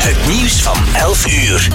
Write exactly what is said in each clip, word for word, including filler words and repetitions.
Het nieuws van elf uur.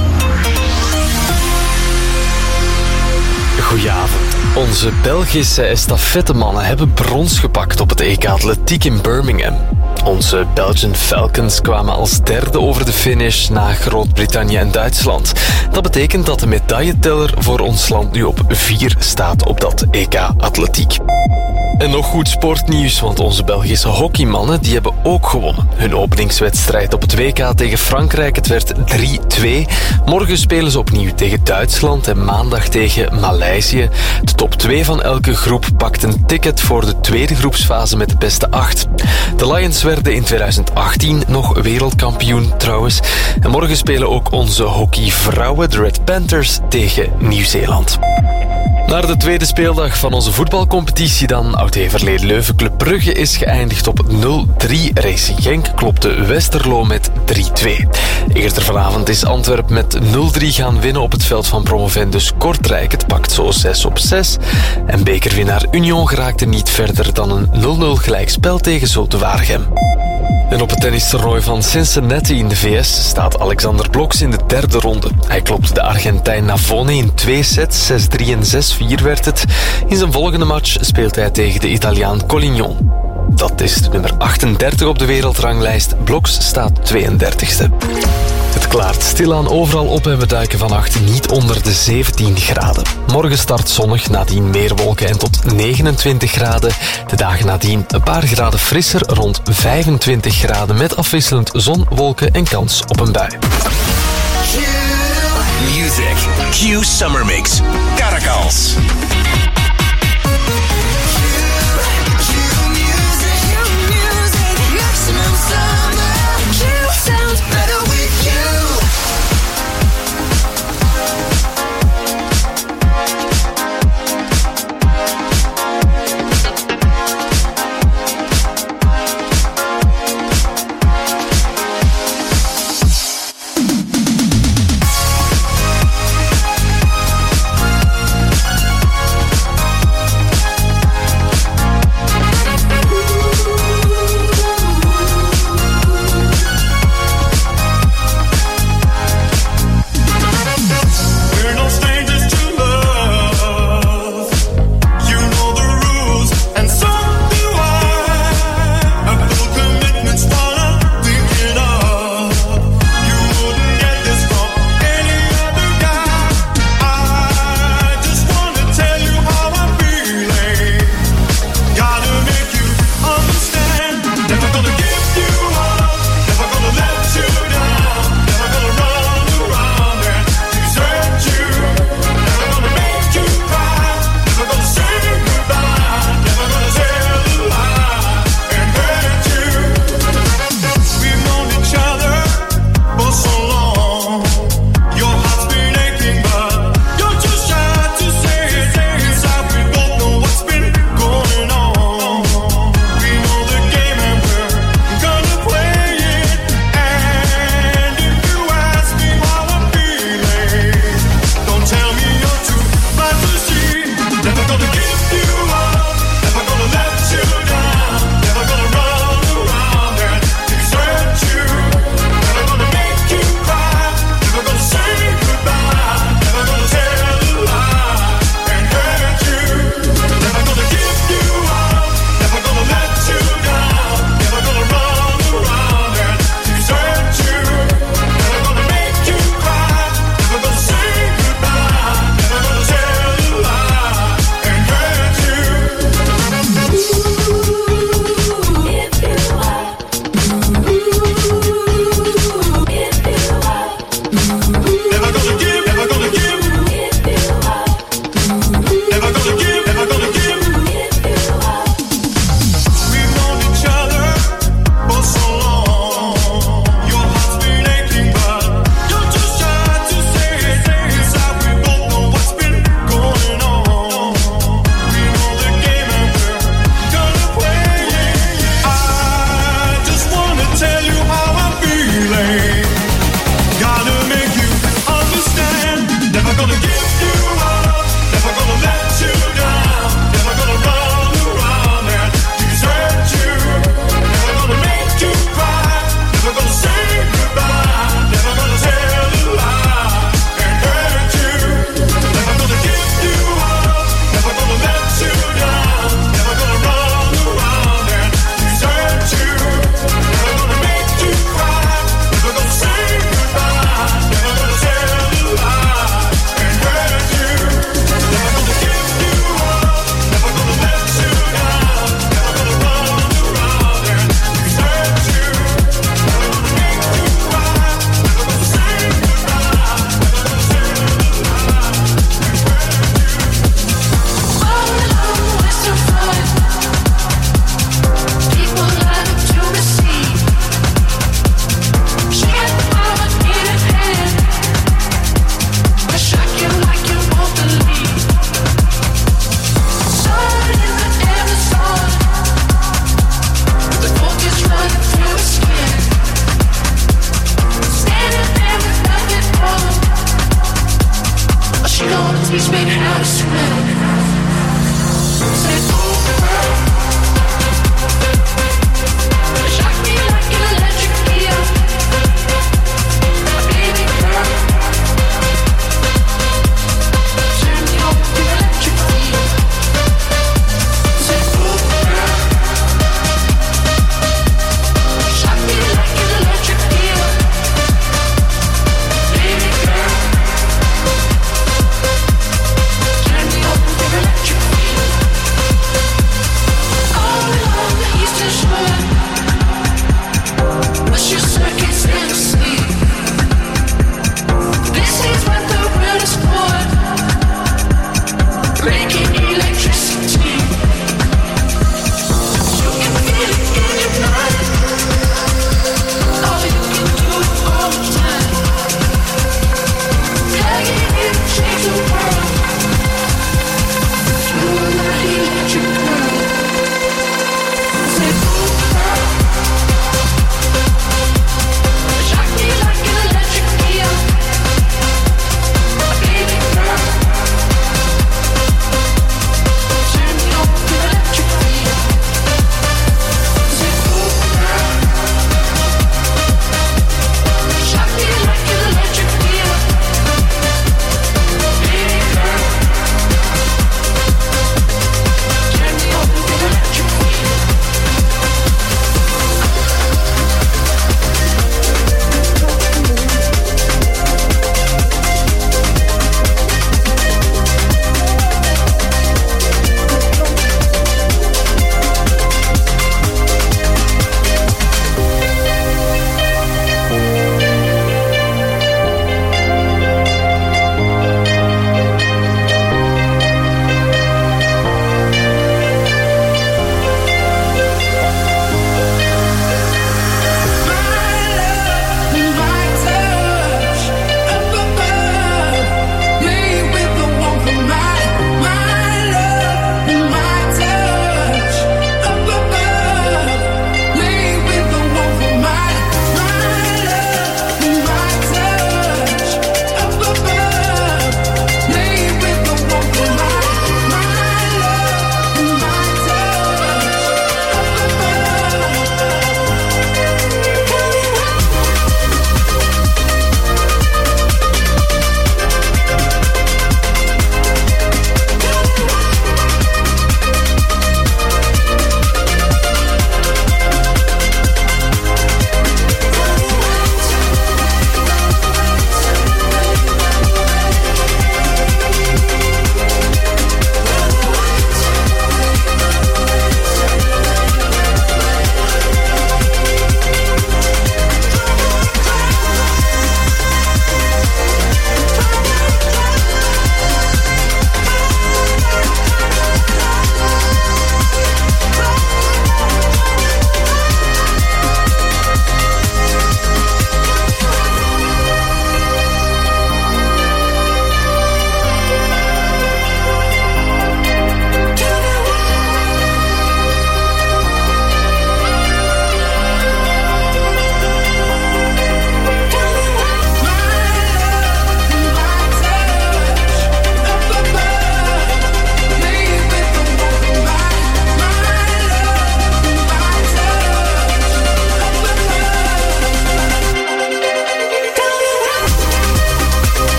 Goedenavond. Onze Belgische estafettemannen hebben brons gepakt op het E K Atletiek in Birmingham. Onze Belgian Falcons kwamen als derde over de finish na Groot-Brittannië en Duitsland. Dat betekent dat de medailleteller voor ons land nu op vier staat op dat E K Atletiek. En nog goed sportnieuws, want onze Belgische hockeymannen die hebben ook gewonnen. Hun openingswedstrijd op het W K tegen Frankrijk, het werd drie twee. Morgen spelen ze opnieuw tegen Duitsland en maandag tegen Maleisië. De top twee van elke groep pakt een ticket voor de tweede groepsfase met de beste acht. De Lions werden in tweeduizend achttien nog wereldkampioen trouwens. En morgen spelen ook onze hockeyvrouwen, de Red Panthers, tegen Nieuw-Zeeland. Naar de tweede speeldag van onze voetbalcompetitie dan. Oud-Heverlee Leuven Club Brugge is geëindigd op nul drie. Racing Genk klopte Westerlo met drie twee. Eerder vanavond is Antwerpen met nul drie gaan winnen op het veld van promovendus Kortrijk. Het pakt zo zes op zes. En bekerwinnaar Union geraakte niet verder dan een nul nul gelijkspel tegen Zulte Waregem. En op het tennistoernooi van Cincinnati in de V S staat Alexander Bloks in de derde ronde. Hij klopte de Argentijn Navone in twee sets, zes drie en zes vier werd het. In zijn volgende match speelt hij tegen de Italiaan Collignon. Dat is de nummer achtendertig op de wereldranglijst. Bloks staat tweeëndertigste. Het klaart stilaan overal op en we duiken vannacht niet onder de zeventien graden. Morgen start zonnig, nadien meer wolken en tot negenentwintig graden. De dagen nadien een paar graden frisser, rond vijfentwintig graden met afwisselend zon, wolken en kans op een bui. Music. Q Summer Mix. Caracals.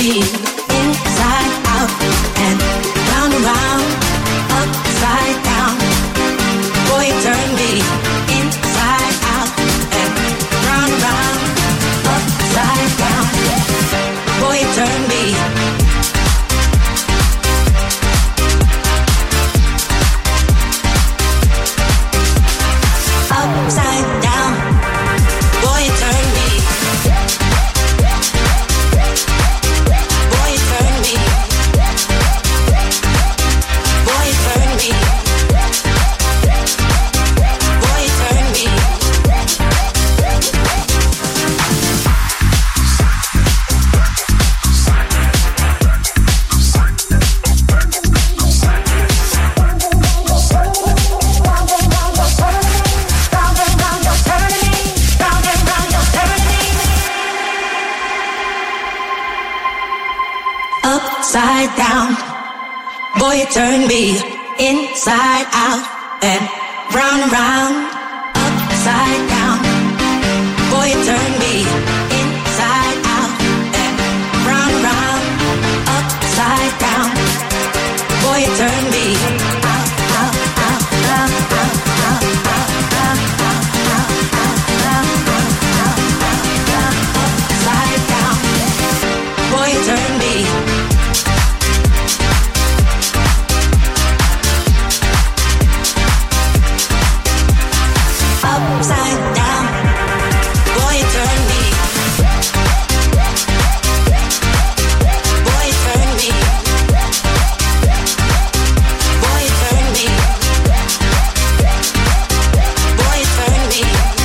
me inside out and round and round, upside down. Boy, you turn me inside out and round and round, upside down. Boy, you turn me. Upside down, boy, you turn me. Boy, you turn me. Boy, you turn me. Boy, you turn me. Upside down, boy, you turn me inside out and round and round, upside down. Boy, you turn me inside out and round and round, upside down. Boy, you turn me out, out, out, out, out, out, out, out, out, out, out, out, upside down. Boy, you turn me. Upside down, boy, you turn me. Boy, you turn me. Boy, you turn me. Boy, you turn me.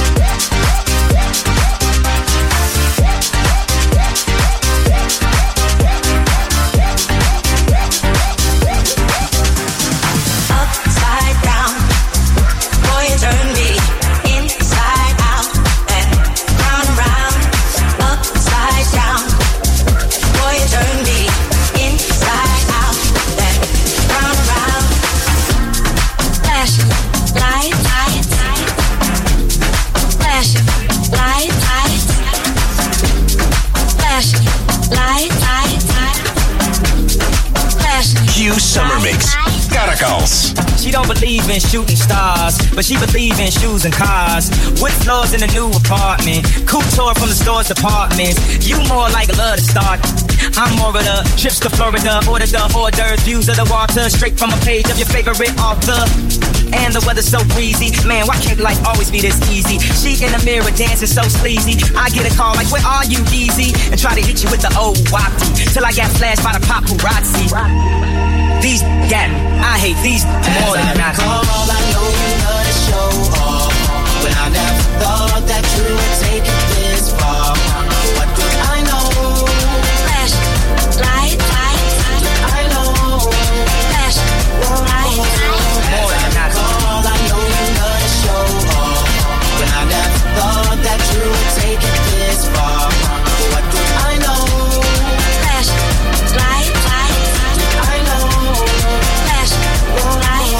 Upside down, boy, you turn me. Inside out and round and round, upside down. Boy, you turn me inside out and round and round. Flashing lights, lights, flashing lights, lights, flashing lights, lights, flashing. Q Summer Mix. Caracals. She don't believe in shooting stars, but she believe in shoes and cars. Wood floors in a new apartment, couture from the store's departments. You more like love to start. I'm more of the trips to Florida, order the hors d'oeuvres, views of the water, straight from a page of your favorite author. And the weather's so breezy, man, why can't life always be this easy? She in the mirror dancing so sleazy. I get a call like, where are you, Easy? And try to hit you with the old wapty, till I got flashed by the paparazzi. These got me, I hate these more than I recall, I know you love to show off, but I never thought that you would take it this far. What do I know? Flash, light, light, I know. flash, light, more than I Recall, I know you love to show off, but I never thought that you would take it this far. What do I know? flash, light, light, I know. flash, light.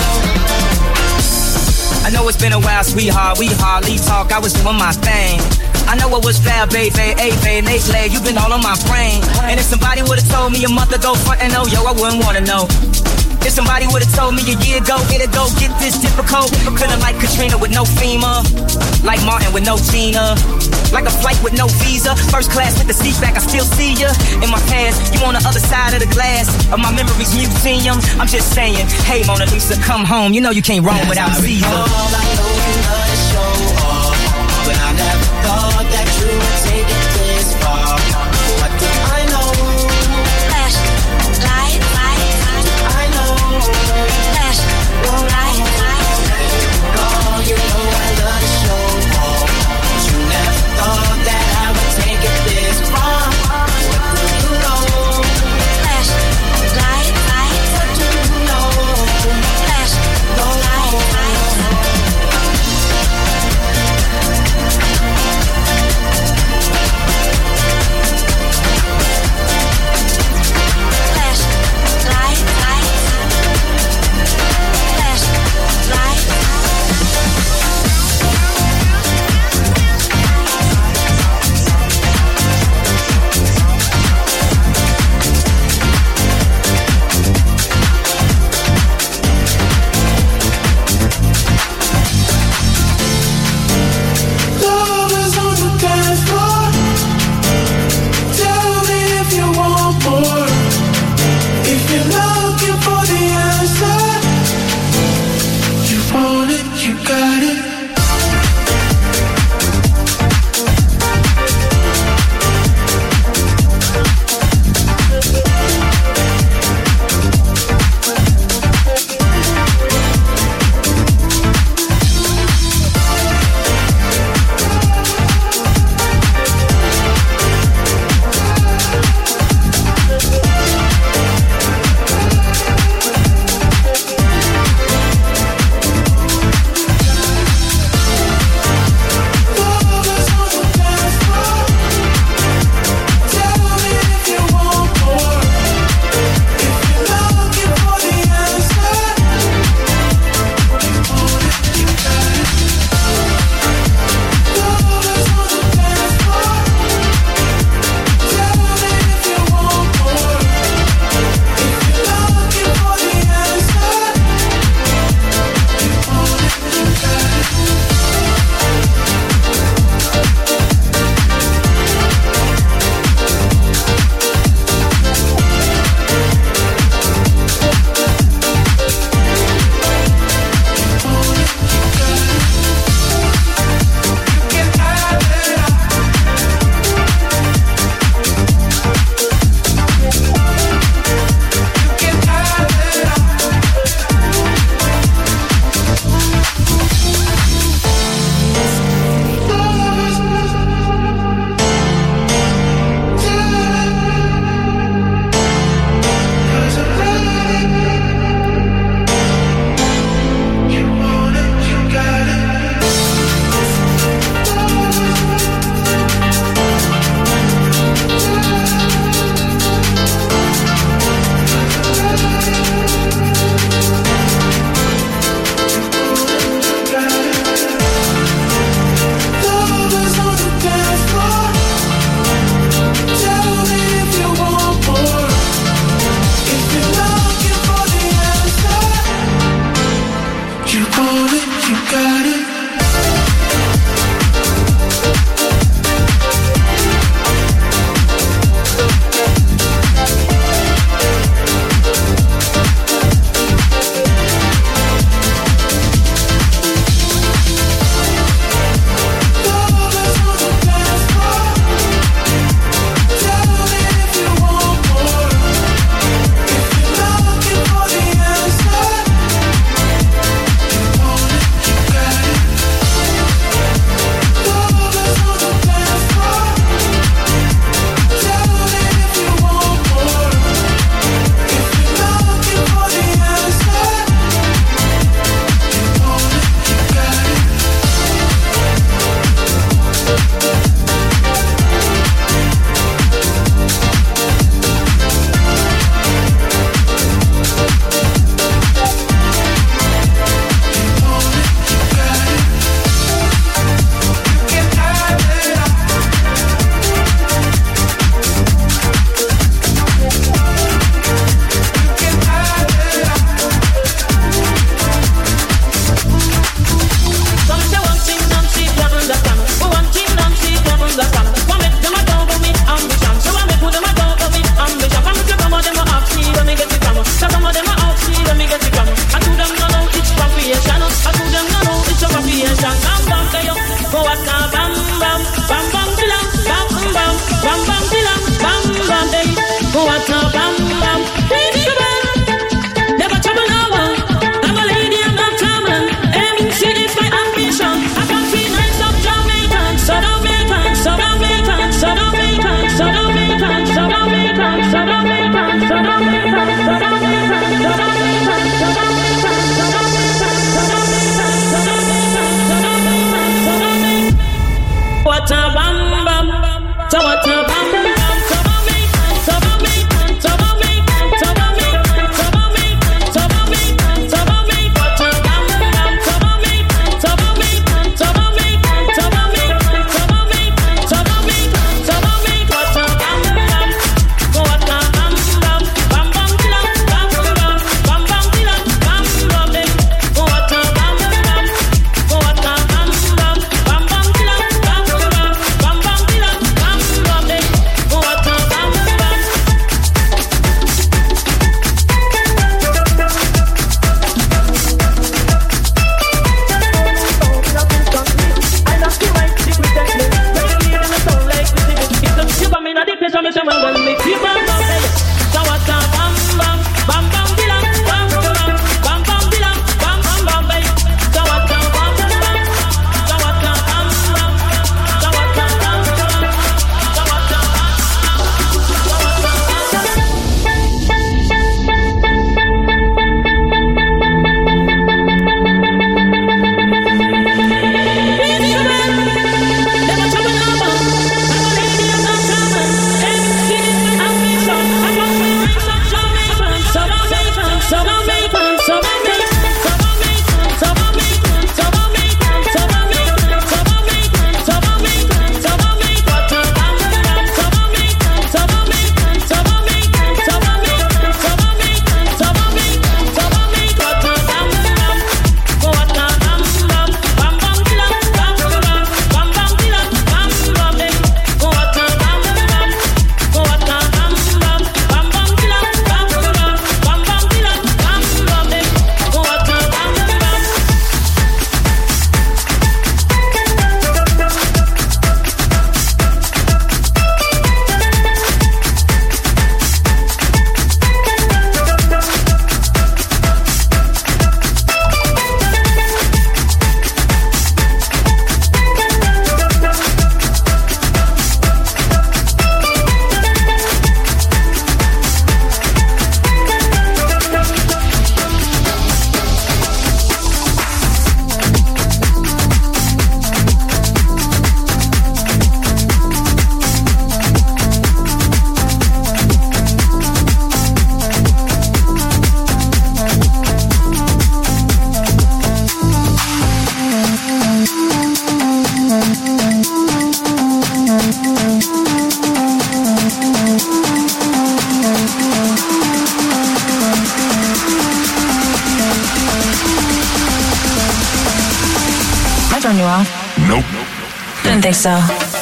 I know it's been a while, sweetheart, we hardly talk, I was doing my thing. I know it was fair, baby, hey, baby, lately you been all on my brain. And if somebody would've told me a month ago, front and no, yo, I wouldn't wanna know. If somebody would've told me a year ago, it'd go get this difficult. Feeling like Katrina with no FEMA, like Martin with no Tina, like a flight with no visa. First class with the seat back, I still see ya. In my past, you on the other side of the glass of my memories museum. I'm just saying, hey Mona Lisa, come home. You know you can't roam without Caesar. All I know you love to show off, but I never thought that you would take it this far. What do I know? Flash, light, light, I know. flash, light, light. Girl, you know I love to show off, but you never thought that I would take it this far. What do you know? Flash, light, light, What do you know? flash, light, light. what a bam bam, so what a bam bam, so bam me, so bam me, so bam me, so bam me, so bam me, so bam me, so bam me, what a bam bam, so bam me, so bam me, so bam me, so bam me, so bam me, so bam me, so bam me, what a bam bam, what a bam bam, bam bam dilla, bam bam, bam bam dilla, bam bam dilla, what a bam bam, what a bam bam, bam bam dilla, bam bam, bam bam dilla, bam bam dilla, what a bam bam. I love the right to protect me. When you hear them, it sound like this. It's a shiver me, not the pleasure me, say, well, well, me keep on bumping. So what a bam bam, bam bam dilla, bam bam, bam bam dilla, bam bam bam bam. So what a bam bam, so what a bam bam, so what a bam bam, so what a bam, so what a bam. Never trouble number. I'm a lady of no trouble. Everything ambition. I want me rich some Jamaican. So about me, so about me, so about me, so about me, so about me, so about me, so about me, so about me, so about me, so about me. What a bam bam. So about me, so about me, so about me, so about me, so about me, so about me, so about me. What a bam bam. What a bam bam. Bam bam dilla, bam bam, bam bam dilla, bam bam dilla. What a bam bam. What a bam bam. Bam bam dilla, bam bam, bam bam dilla, bam bam dilla. What a bam bam. I turned you off. Nope. Didn't think so.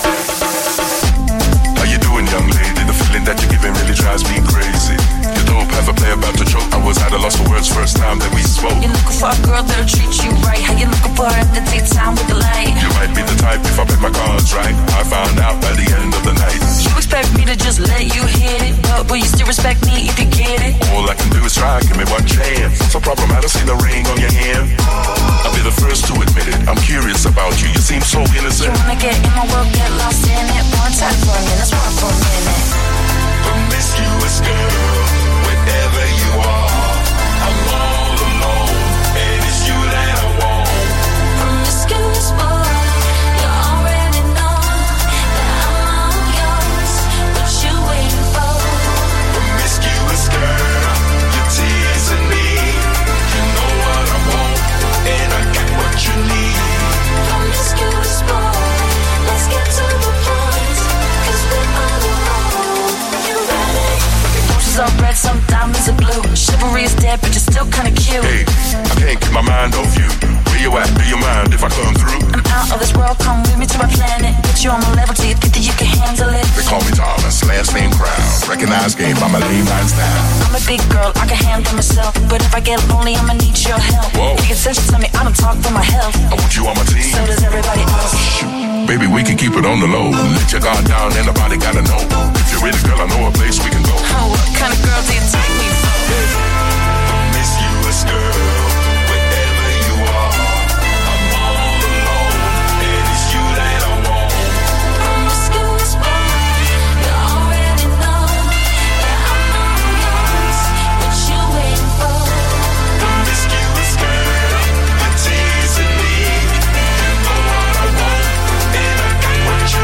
How you doing, young lady? The feeling that you're giving really drives me crazy. You dope, have a play about to choke. I was at a loss for words first time that we spoke. You're looking for a girl that'll treat you right. How you looking for her in the daytime with the light? You might be the type if I play my cards right. I found out by the end of the night. You expect me to just let you hit it, but will you still respect me if you get it? All I can do is try, give me one chance. What's the problem? I don't see the ring on your hand. I'll be the first to admit it. I'm curious about you. You seem so innocent. You wanna get in my world, get lost in it. One time for a minute, let's rock for a minute. Promiscuous girl, wherever you are, I'm all alone, and it's you that I want. Promiscuous boy, you already know that I'm all yours. What you waiting for? Promiscuous girl, you're teasing me. You know what I want, and I got what you need. Promiscuous boy, let's get to the point, 'cause we're on the road. You ready? Roses are red, some diamonds are blue. Chivalry is dead, but you're still kinda cute. Hey, I can't keep my mind off you. Where you at? Do you mind if I come through? I'm out of this world, come with me to my planet. Put you on my level, do you think that you can handle it? They call me Thomas, last name Crown. Recognize game, I'ma lay mine down. I'm a big girl, I can handle myself. But if I get lonely, I'ma need your help. Whoa. If you get sensitive to me, I don't talk for my health. I want you on my team. So does everybody else. Shoot, baby, we can keep it on the low. Let your guard down, and nobody gotta know. If you're ready, girl, I know a place we can go. Oh, what kind of girl do you take me for? Promiscuous girl, wherever you are, I'm all alone, and it's you that I want. Promiscuous boy, you already know that I'm all yours. What you waiting for? Promiscuous girl, you're teasing me. You know what I want, and I got what you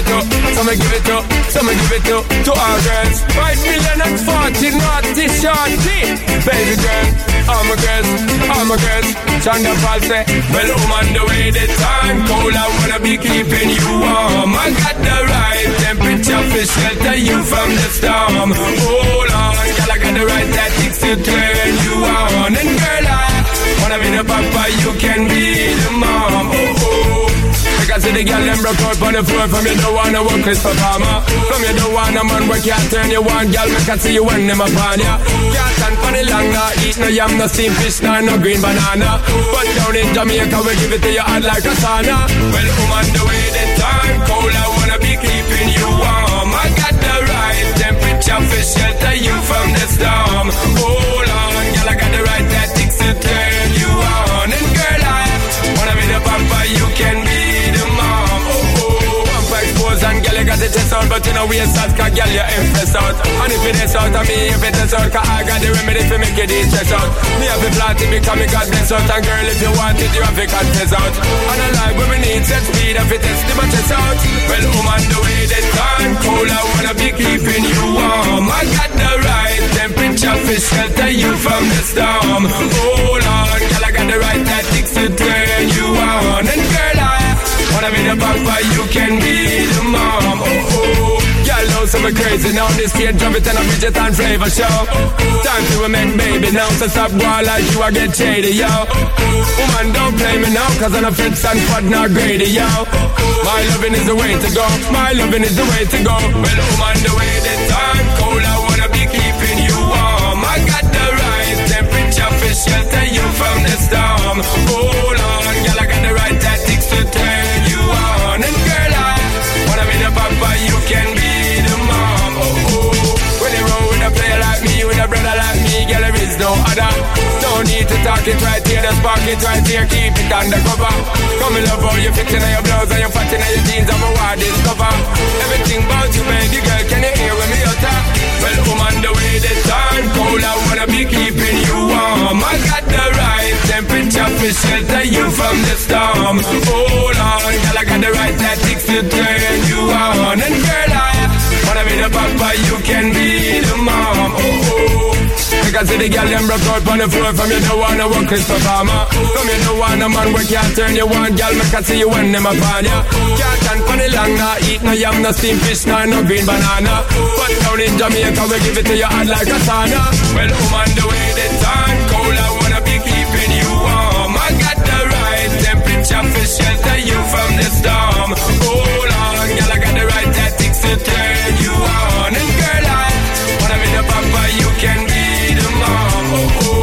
it to, so me give it to, so me give it to, to our girls. Five million and forty naughty shorty. Baby girl, all my girls, all my girls. Chanda Paul say, well, I'm on the way, the time cold, I wanna be keeping you warm. I got the right temperature for shelter you from the storm. Hold on, girl, I got the right tactics to turn you on. And girl, I wanna be the papa, you can be the mom. Oh, oh. Because the girl them broke out on the floor. From you don't wanna work Chris Farmer. From you don't wanna man work, can't turn you on. Girl, make I see you when them upon ya. Can't stand for the long, nah. Eat no yam, no steamed fish, nah, no green banana. But down in Jamaica, we give it to you hot like a sauna. Well, I'm on the way, the time cold, I wanna be keeping you warm. I got the right temperature for shelter you from the storm. Hold on, girl, I got the right tactics to turn you on. And girl, I wanna be the papa, you can be the mom. Oh, oh, pampa expose and girl, you got the chest out, but you know we a sad, cause girl, you impress out. And if it is out of me, if it is out, cause I got the remedy to make it stress out. Me have a plan to become a God bless out. And girl, if you want it, you have a confess out. And a life where we need set speed, if it is to my chest out. Well, I'm on the way, the time cold, I wanna be keeping you warm. I got the right temperature for shelter you from the storm. Hold on, girl, I got the right tactics to turn you on. And girl, I wanna be the papa, you can be the mom. Oh, oh. Girl, know some crazy now. This kid drop it and a midget and flavor show. Time to make baby now. So stop going like you, I get shady, yo. Woman, don't play me now, cause I'm a fits and fud not greedy, yo. My loving is the way to go. My loving is the way to go. Well, woman, the way the time cold, I wanna be keeping you warm. I got the right temperature for shelter you from the storm. Hold on, girl, I got the right tactics to turn you on. And girl, I wanna be the papa, you can be the mom. Oh, oh. When you roll with a player like me, with a brother like me, girl, there is no other. No need to talk it right here, just park it right here, keep it undercover. Come in love how you fitting on your blouse and you fatting on your jeans, I'm a wild discover. Everything about you, baby girl, can you hear when me utter? Well, I'm on the way, the time cold, I wanna be keeping you warm. I got the right temperature for shelter you from the storm. Hold on, girl, I got the right tactics to turn you on. And girl, I wanna be the papa, you can be the mom. Oh, oh. Because see the girl them broke out on the floor. From you don't wanna work Chris Farmer. From you don't wanna man work, can't turn you on. Girl, make I see you when them upon ya. Can't stand for the long, nah. Eat no yam, no steamed fish, nah, no green banana. But down in Jamaica, we give it to you hot like a sauna. Well, I'm on the way, the time cold, I wanna be keeping you warm. I got the right temperature for shelter you from the storm. Hold on, girl, I got the right tactics to turn you on. And girl, I wanna be the papa, you can be the mom. Oh, oh.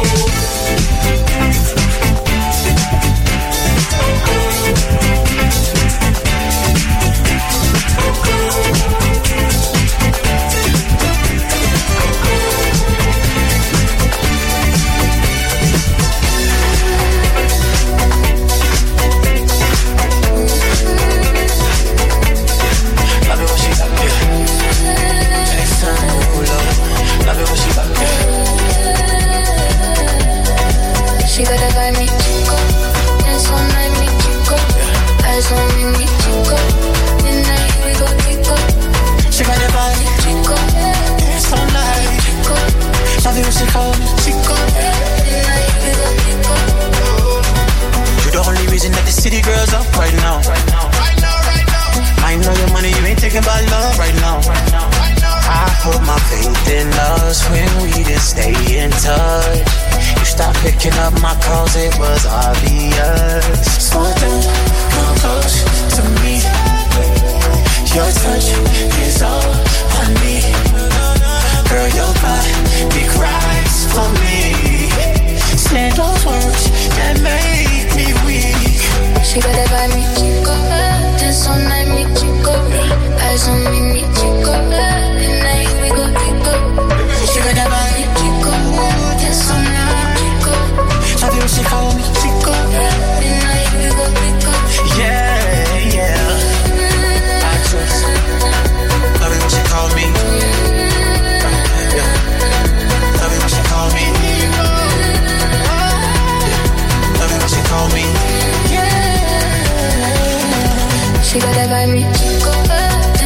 She gotta buy me chico, dance all night me chico, eyes on me me chico, midnight we go chico. She gotta buy me chico, dance all night chico, love it when she call me chico, midnight we go chico. You're the only reason that the city girls up right now. Right now, right now, right now. I know your money, you ain't thinking about love right now. Right now, right now. I put my faith in us when we didn't stay in touch. You stopped picking up my calls, it was obvious. Slow down, come close to me. Your touch is all I need. Girl, your body cries for me. Say those words that make me weak. She gotta buy me chico, dance all night me chico, eyes on me me chico, midnight we go chico. She gotta buy me chico, dance all night chico, love it when she call me chico, midnight we go chico. Yeah, yeah. I just love it when she call me. Yeah. Love it when she call me. Love it when she call me. She gotta buy me chico,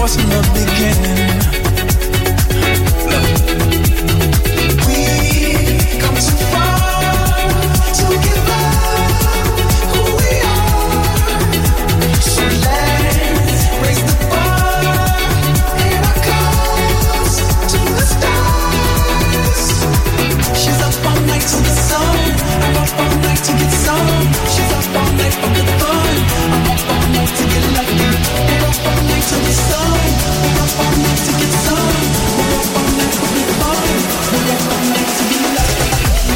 stars from the beginning. We come too far to give up who we are. So let's raise the bar and our cause to the stars. She's up all night to the sun. I'm up all night to get some. She's up all night for the fun. I'm up all night to get lucky. We're up all night to the sun. We're up all night to get some. We're up all night for the fun. We're up all night to get lucky.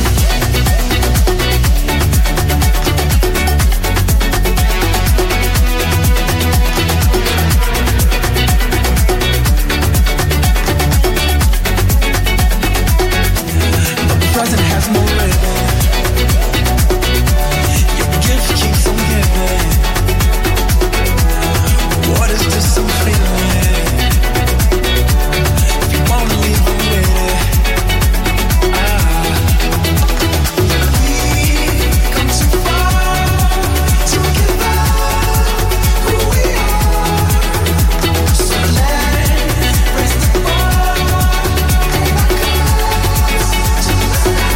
The present has no ribbon. Your gift keeps on giving. What is this I'm feeling? If you wanna leave, I'm with it. Ah. We come too far to give up who we are. So let's raise the bar and our cause to the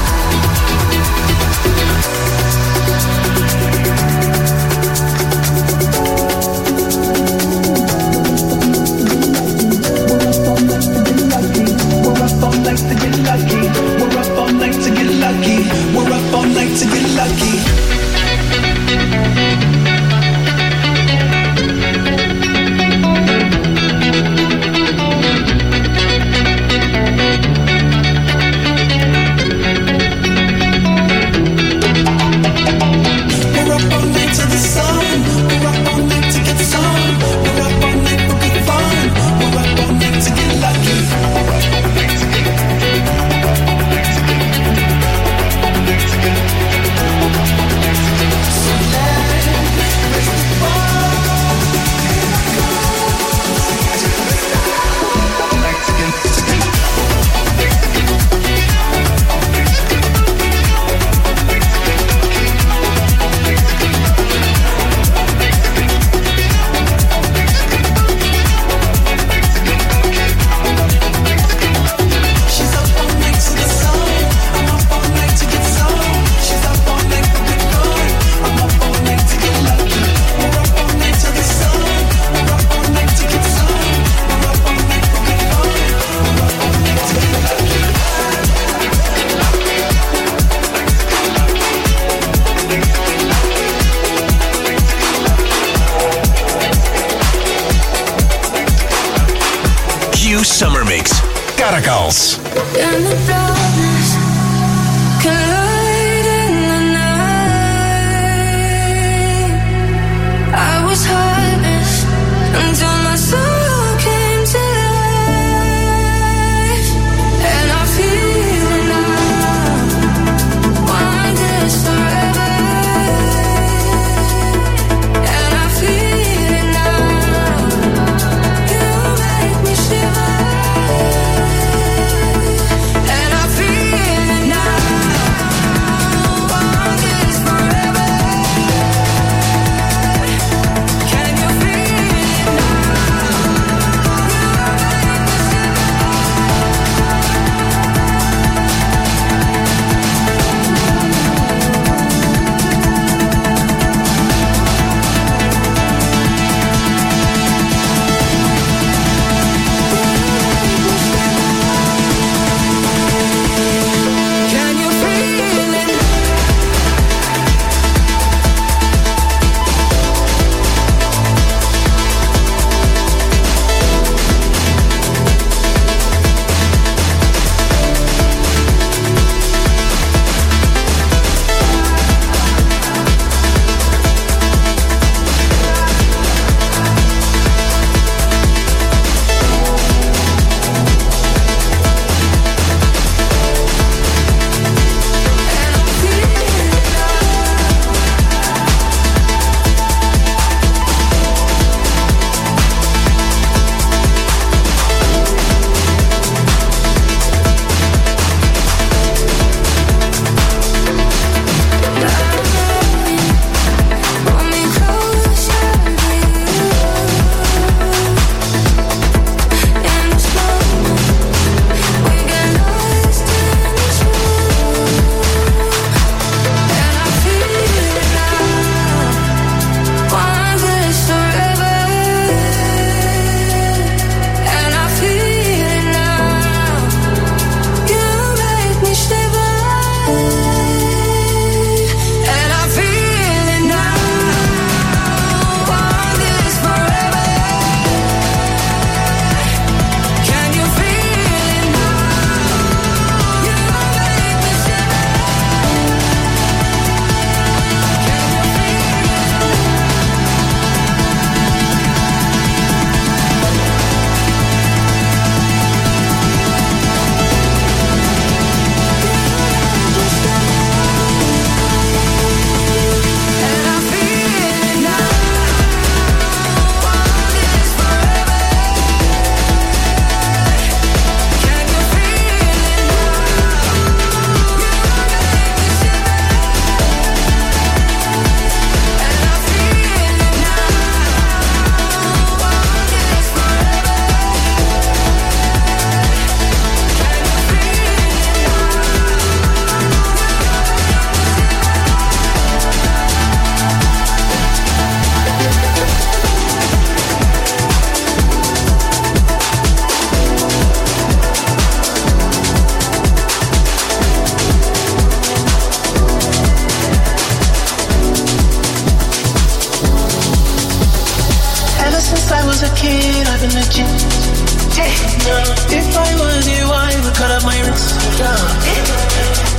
We're up all night to get lucky. We're up all night to get lucky. We're up all night to get lucky. We're up all night to the sun. We're up all night to get some. We're up all night for good fun. We're up all night to get lucky. So let's raise the bar and our cause to the stars. All night to get She's up all night to the sun. I'm up all night to get some. She's up all night for good fun. I'm up all night to get lucky. We're up all night to the sun. We're up all night to get some. We're up all night for good fun. We're up all night to get lucky. Q Summer Mix. Caracals. In the darkness, colliding the night. I was heartless until my soul came to life. And I feel it now. Want this forever. And I feel it now. You make me shiver. And I feel it now.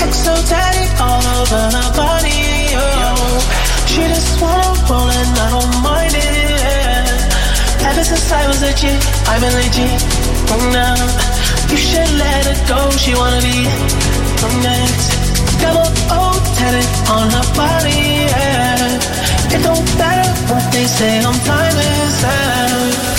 looks so tatted all over her body. Oh, she just wanna roll and I don't mind it. Ever since I was a kid, I've been legit. Oh, now you should let her go. She wanna be from next. Double O tatted on her body. Yeah. It don't matter what they say. I'm timeless. Yeah.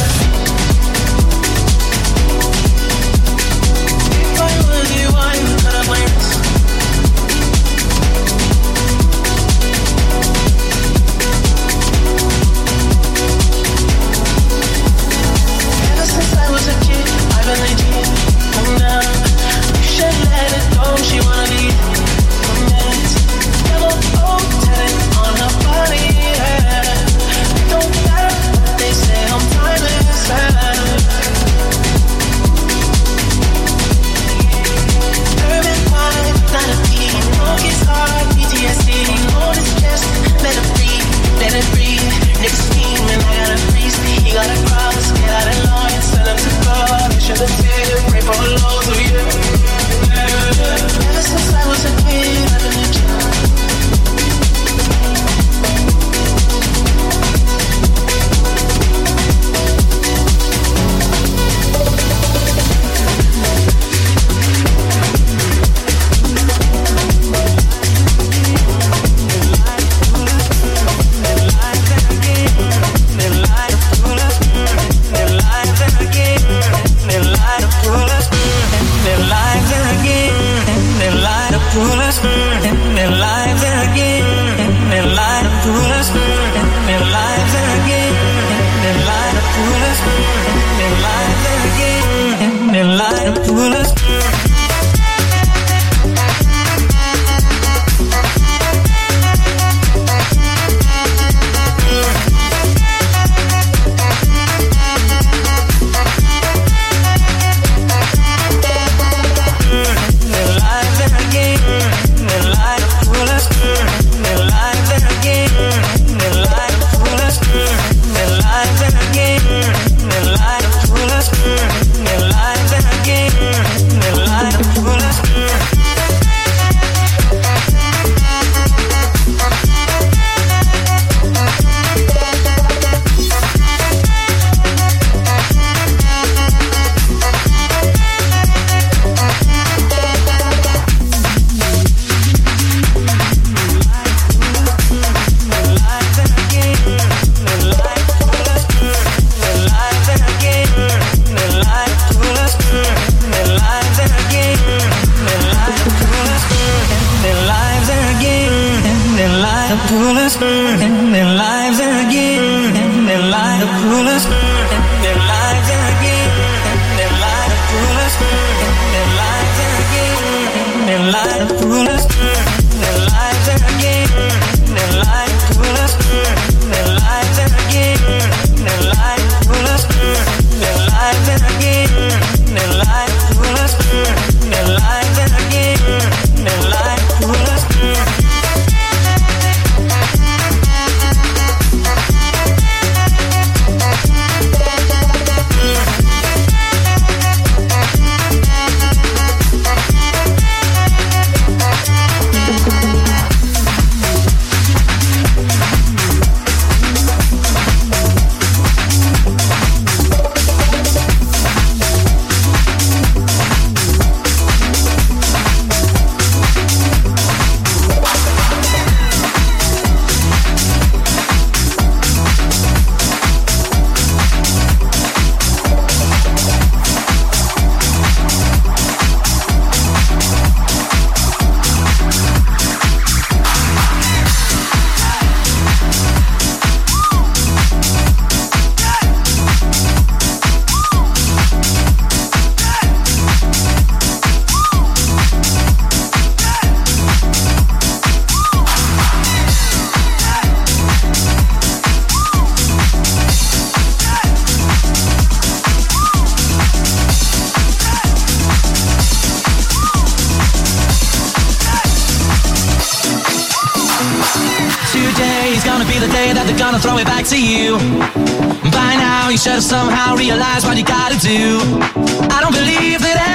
gonna throw it back to you. By now you should have somehow realized what you gotta do. I don't believe that anybody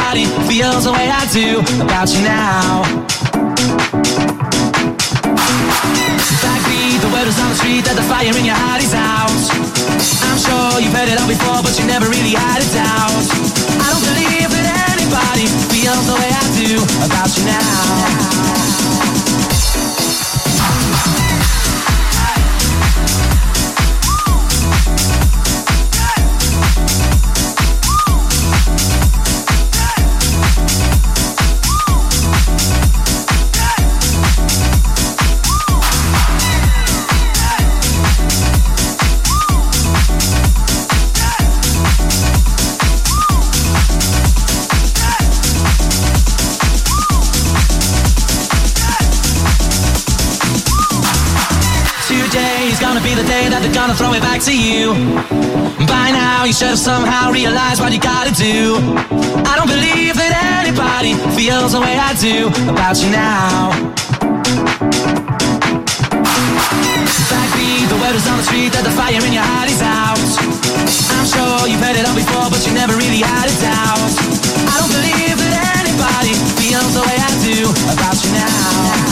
anybody feels the way I do about you now. Backbeat, the word is on the street that the fire in your heart is out. I'm sure you've heard it all before, but you never really had a doubt. I don't believe that anybody feels the way I do about you now. Be the day that they're gonna throw it back to you. By now you should have somehow realized what you gotta do. I don't believe that anybody feels the way I do about you now. Backbeat, the word is on the street that the fire in your heart is out. I'm sure you've heard it all before, but you never really had a doubt. I don't believe that anybody feels the way I do about you now.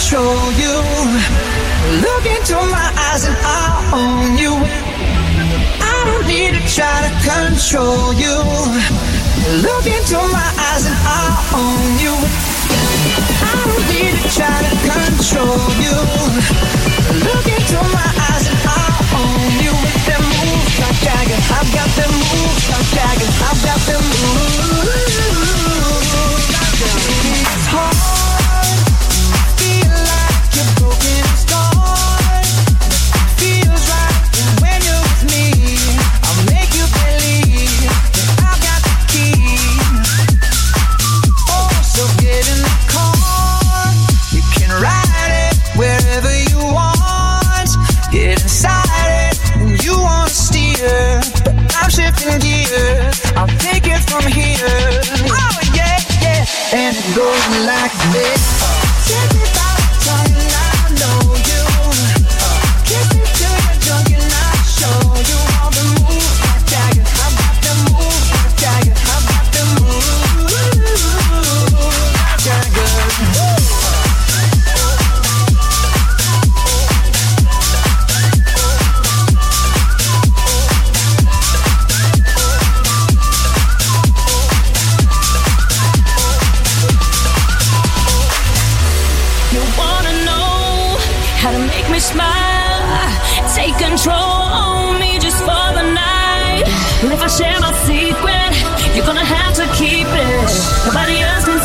control you. Look into my eyes and I'll own you. I don't need to try to control you. Look into my eyes and I'll own you. I don't need to try to control you. Look into my eyes and I'll own you. With them moves like Jagger, I've got them moves like Jagger, I've got them moves. It's hard, feel like you're broken and scarred. Feels right when you're with me. I'll make you believe that I've got the key. Oh, so get in the car. You can ride it wherever you want. Get inside it and you want to steer. But I'm shifting gears. I'll take it from here. Oh yeah, yeah. And it goes like this. Take me by the tongue and I know you. Kiss me till you're drunk and I'll show you all the moves like Jagger. I've got the moves like Jagger. I've got the moves like Jagger. You wanna know how to make me smile? Take control on me just for the night. And if I share my secret, you're gonna have to keep it. Nobody else can